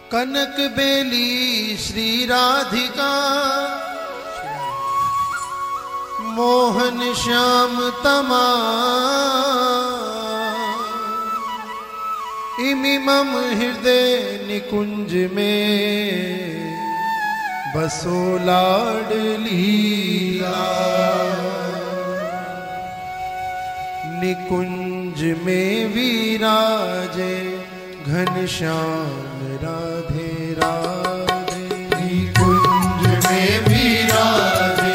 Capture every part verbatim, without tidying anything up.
कनक बेली श्री राधिका, मोहन श्याम तमा, इमिमम हृदय निकुंज में बसो लाडलीला। निकुंज में विराजे घनश्याम राधे राधे। निकुंज में विराजे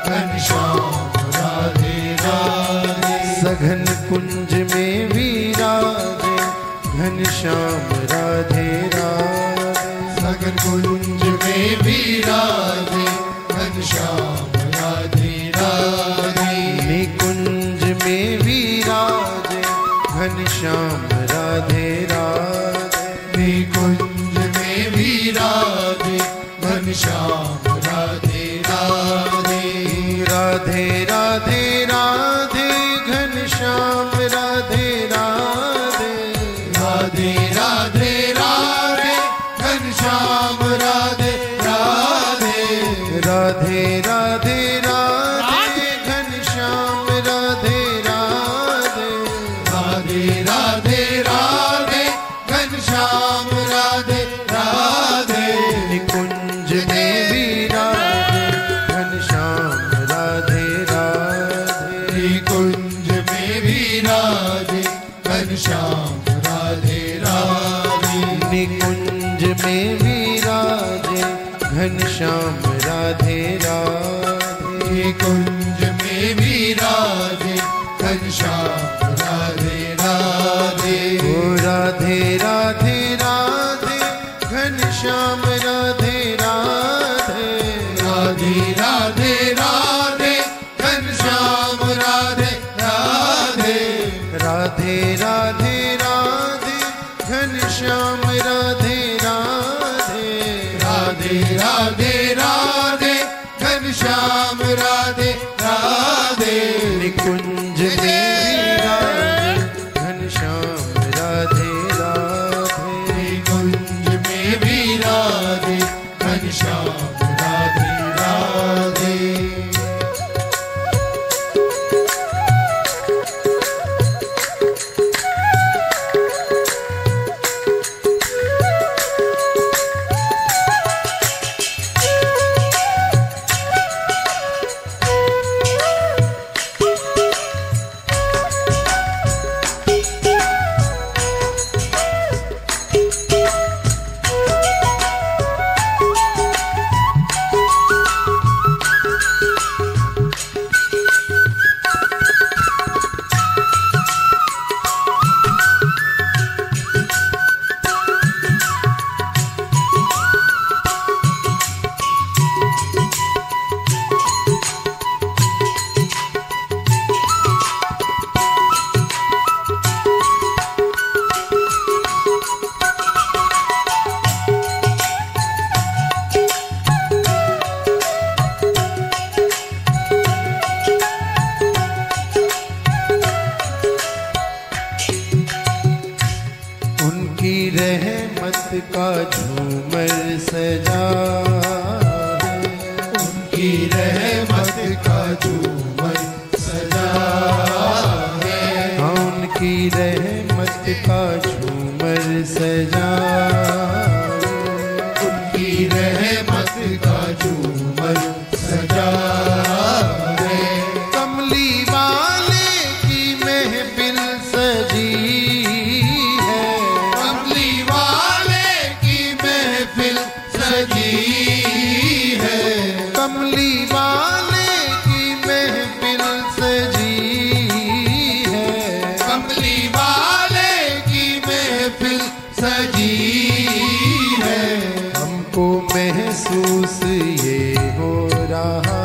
घनश्याम राधे राधे। सघन कुंज में विराजे घनश्याम राधे राधे। सघन कुंज में विराजे घनश्याम राधे राधे। निकुंज में विराजे घनश्याम राधे राधे। निकुंज में विराजे घनश्याम राधे राधे। राधे राधे राधे घनश्याम राधे राधे। राधे राधे राधे घनश्याम राधे राधे। राधे राधे राधे घनश्याम राधे राधे। राधे राधे राधे घनश्याम राधे राधे। निकुंज में विराजे घनश्याम राधे राधे। निकुंज में विराजे घनश्याम राधे राधे। निकुंज में विराजे घनश्याम राधे राधे। निकुंज में विराजे घनश्याम राधे राधे। ओ राधे राधे राधे घनश्याम राधे राधे। राधे राधे राधे घनश्याम राधे राधे। राधे राधे राधे घनश्याम राधे राधे। राधे राधे राधे घनश्याम राधे राधे। निकुंज में विराजे घनश्याम राधे राधे। निकुंज में विराजे घनश्याम राधे राधे। उनकी रहमत का झूमर सजा है। उनकी रहमत का झूमर सजा है। हाँ, उनकी रहमत का झूमर सजा। उनकी रहमत का झूमर सजा है। कमली वाले की महफिल सजी है। कमली वाले की महफिल सजी है। कमली वाले की महफिल सजी है। कमली वाले की महफिल सजी है। हमको महसूस ये हो रहा,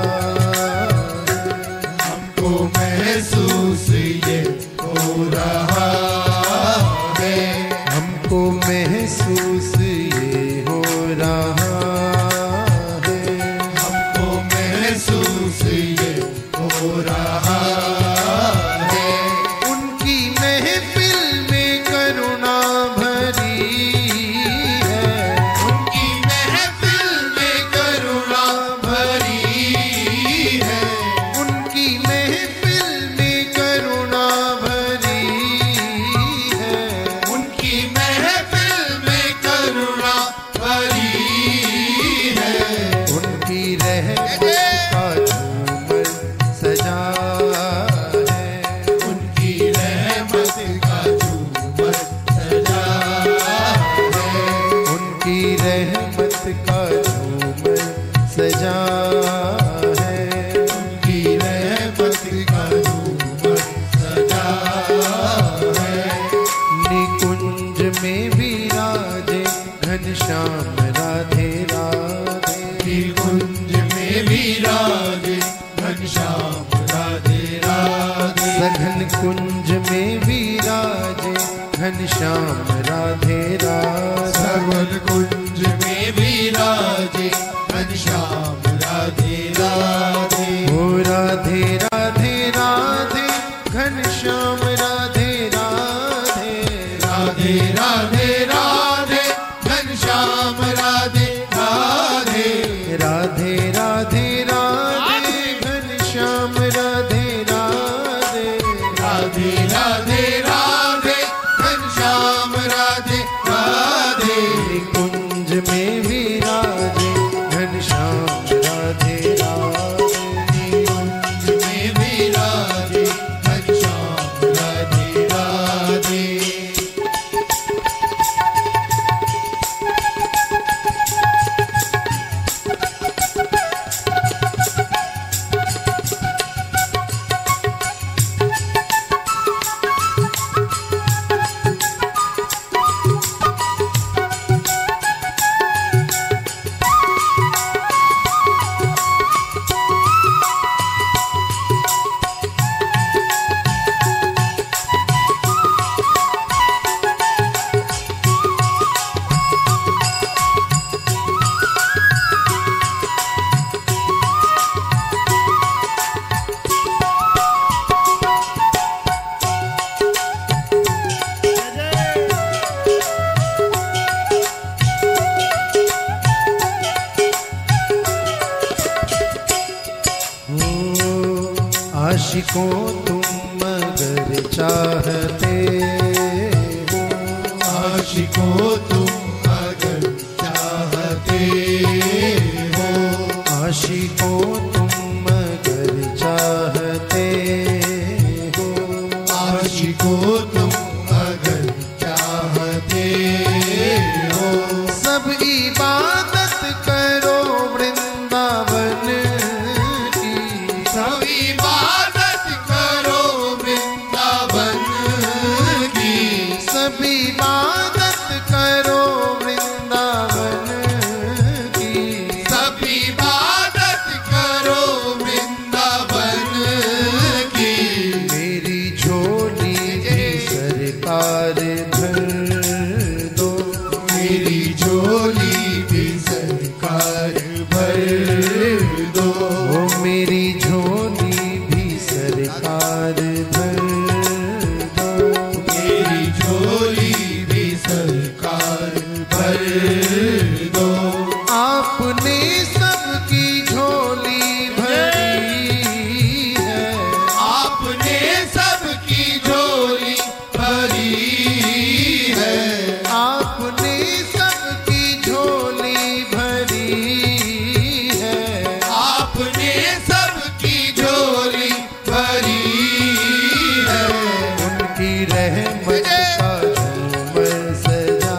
हमको महसूस ये हो रहा है। हमको महसूस ये हो रहा है। हमको महसूस ये हो रहा है। उनकी महफिल में करुणा भरी है। निकुंज में विराजे घनश्याम राधे राधे। निकुंज में विराजे घनश्याम राधे राधे। सघन कुंज में विराजे घनश्याम राधे राधे। सघन कुंज में विराजे घनश्याम राधे राधे। ओ राधे राधे राधे घनश्याम राधे राधे। राधे राधे राधे घनश्याम राधे राधे। राधे राधे राधे घनश्याम राधे राधे। राधे राधे राधे घनश्याम राधे राधे। निकुंज में विराजे घनश्याम राधे राधे। निकुंज में विराजे घनश्याम राधे राधे। आशिकों तुम मगर चाहते हो। आशिकों तुम अगर चाहते हो। आशिकों तुम मगर चाहते हो। आशिकों तुम अगर चाहते हो। सब इबादत करो वृंदावन की। सब इबादत करो वृंदावन की। सब इबादत करो वृंदावन की। सब इबादत करो वृंदावन की। मेरी झोली भी सरकार भर दो। मेरी झोली भी सरकार भर दो। वो मेरी झोली भी सरकार भर दो। मेरी झोली भी सरकार भर दो। आपने सबकी झोली भरी है। आपने सबकी झोली भरी है। आपने सबकी झोली भरी है। आपने सबकी झोली भरी है। उनकी रहमत का झूमर सजा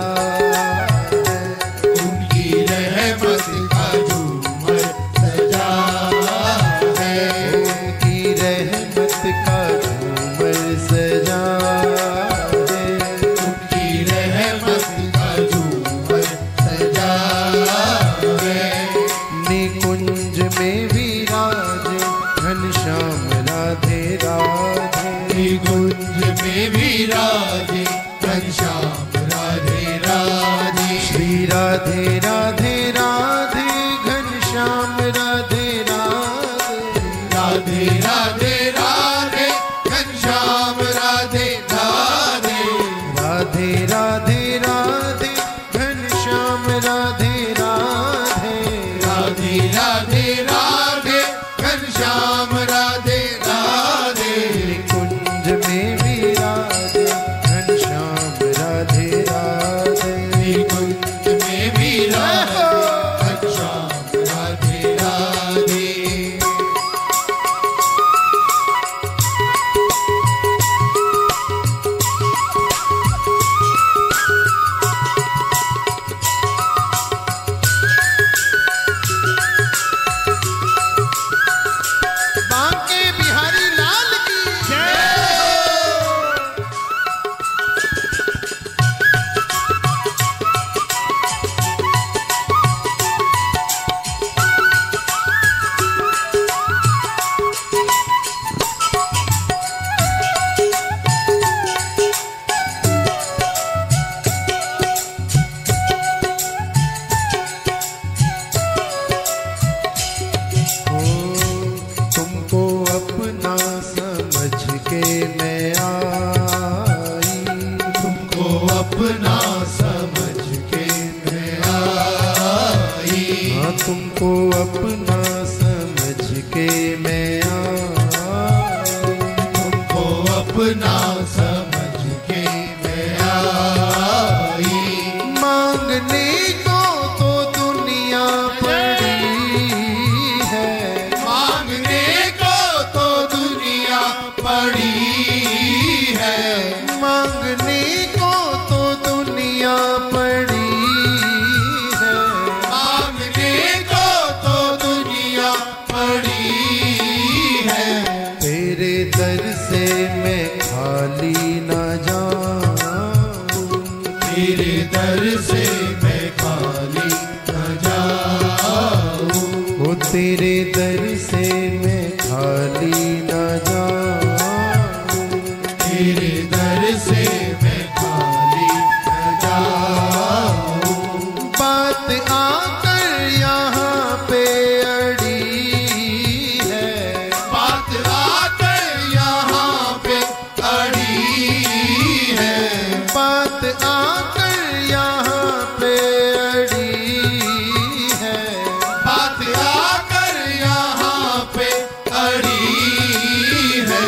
है। उनकी रहमत का झूमर सजा है। उनकी रहमत का झूमर सजा है। उनकी रहमत का झूमर सजा है। निकुंज में विराजे घनश्याम राधे राधे। निकुंज में विराजे घनश्याम राधे राधे। श्री राधे राधे राधे घनश्याम राधे राधे। राधे राधे राधे घनश्याम राधे राधे। राधे राधे राधे घनश्याम राधे राधे। राधे राधे राधे घनश्याम राधे राधे। निकुंज में विराजे घनश्याम राधे राधे। निकुंज में विराजे अपना समझ के मैं आई। हाँ तुमको अपना समझ के मैं आई। तुमको अपना समझ के मैं आई। मांगने को तो दुनिया पड़ी है, मांगने को तो दुनिया पड़ी है। मांगने को तो दुनिया पड़ी है, मांगने को तो दुनिया पड़ी है। तेरे दर से मैं खाली न जाऊं, तेरे दर से मैं खाली न जाऊं। वो तेरे दर से मैं खाली न जाऊं। तेरे दर से मैं खाली न जाऊं। बात आकर यहाँ पे अड़ी है, बात आकर यहाँ पे अड़ी है। बात आकर यहाँ पे अड़ी है। बात आकर यहाँ पे अड़ी है।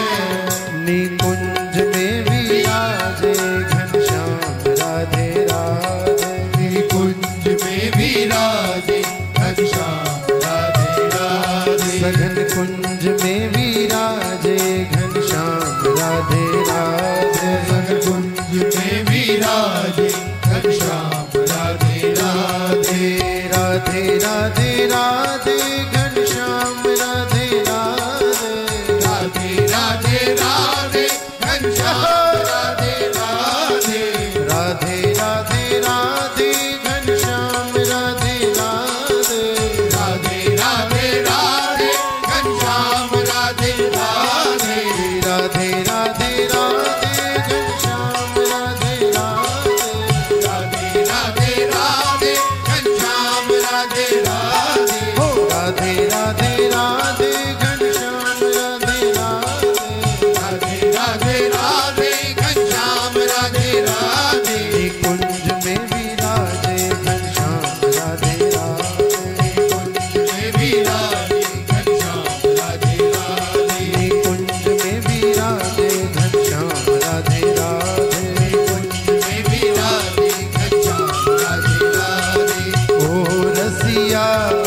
निकुंज में विराजे घनश्याम राधे राधे, निकुंज में विराजे घनश्याम राधे राधे। सघन कुंज में विराजे घनश्याम राधे राधे, कुंज में विराजे घनश्याम राधे राधे। राधे राधे राधे घनश्याम राधे राधे, राधे राधे राधे घनश्याम राधे राधे। राधे राधे राधे घनश्याम राधे राधे, राधे राधे राधे घनश्याम राधे राधे। राधे राधे राधे घनश्याम राधे राधे, राधे राधे राधे घनश्याम राधे राधे। हो राधे राधे राधे घनश्याम राधे राधे। राधे राधे राधे घनश्याम राधे राधे। निकुंज में विराजे घनश्याम राधे राधे, कुंज में विराजे घनश्याम राधे राधे। निकुंज में विराजे घनश्याम राधे राधे। कुंज में विराजे घनश्याम राधे राधे। ओ रसिया,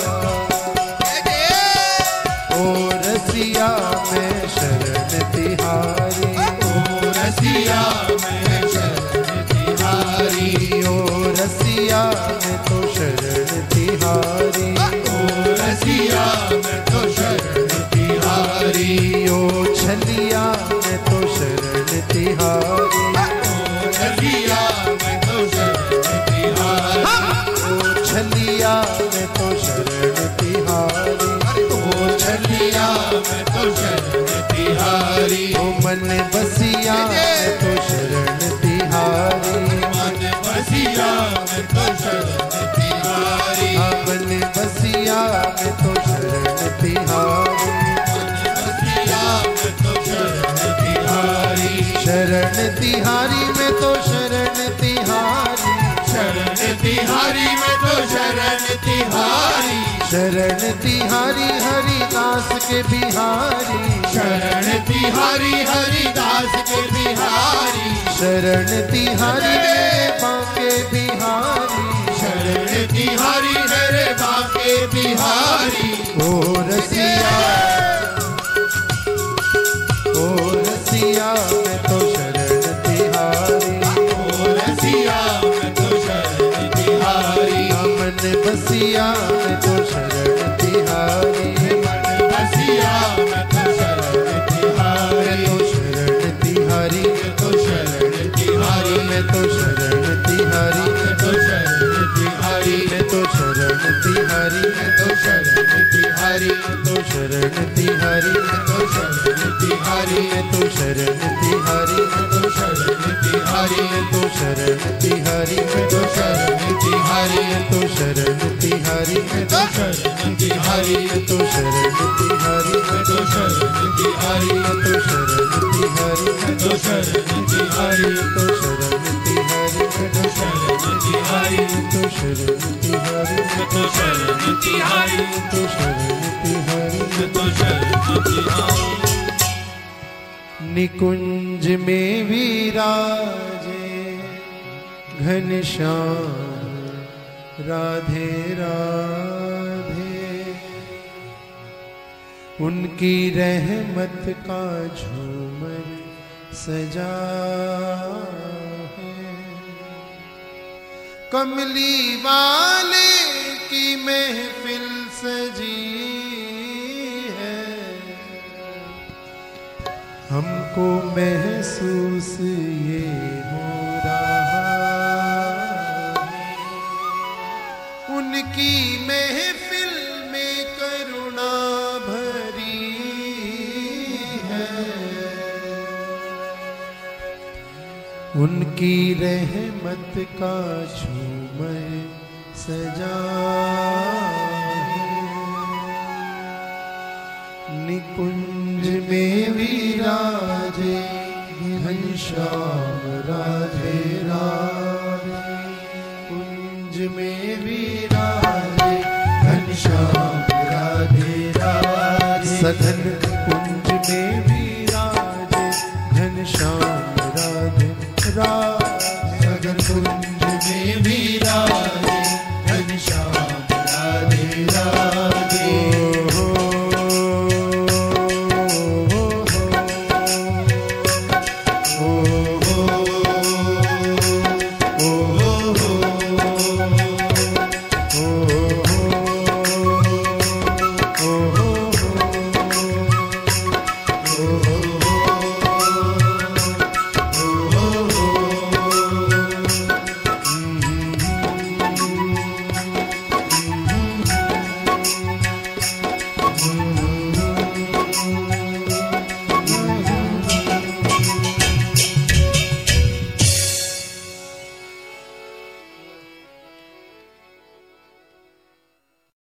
ओ रसिया मैं शरण तिहारी, ओ रसिया मैं शरण तिहारी। ओ रसिया मैं तो शरण तिहारी। ओ रसिया मैं तो शरण तिहारी। ओ छलिया मैं तो शरण तिहारी। ओ रसिया मैं तो शरण तिहारी। ओ छलिया मैं तो शरण तिहारी। ओ छलिया मैं तो शरण तिहारी। ओ मन बसिया मैं तो शरण तिहारी। मन बसिया मैं तो शरण तिहारी। आ मन बसिया मैं तो शरण तिहारी। मन बसिया मैं तो शरण तिहारी। शरण तिहारी में तो शरण तिहारी, शरण तिहारी मैं तो शरण तिहारी। शरण तिहारी हरिदास के बिहारी। शरण तिहारी हरिदास के बिहारी। शरण तिहारी मेरे बांके बिहारी। शरण तिहारी मेरे बांके बिहारी। ओ रसिया, ओ रसिया मैं तो शरण तिहारी। ओ रसिया मैं तो शरण तिहारी। मन बसिया मैं तो शरण तिहारी। मन बसिया मैं तो शरण तिहारी। मैं तो शरण तिहारी, मैं तो शरण तिहारी। मैं तो शरण तिहारी, मैं तो शरण तिहारी। मैं तो शरण तिहारी, मैं तो शरण तिहारी। मैं तो शरण तिहारी, मैं तो शरण तिहारी। मैं तो शरण तिहारी, मैं तो शरण तिहारी। मैं तो शरण तिहारी, मैं तो शरण तिहारी। मैं तो शरण तिहारी, मैं तो शरण तिहारी। मैं तो शरण तिहारी, मैं तो शरण तिहारी। मैं तो शरण तिहारी, मैं तो शरण तिहारी। मैं तो शरण तिहारी, शरण तिहारी मैं तो शरण तिहारी तो शरण तिहारी मैं तो शरण तिहारी निकुंज में विराजे घनश्याम राधे राधे उनकी रहमत का झूमर सजा है कमली वाले की महफिल सजी है हमको महसूस ये हो रहा है उनकी महफिल में करुणा भरी है उनकी रहमत का झूमर सजा निकुंज में विराजे घनश्याम राधे राधे कुंज में विराजे घनश्याम राधे राधे सघन कुंज में विराजे घनश्याम राधे राधे सघन कुंज में विराजे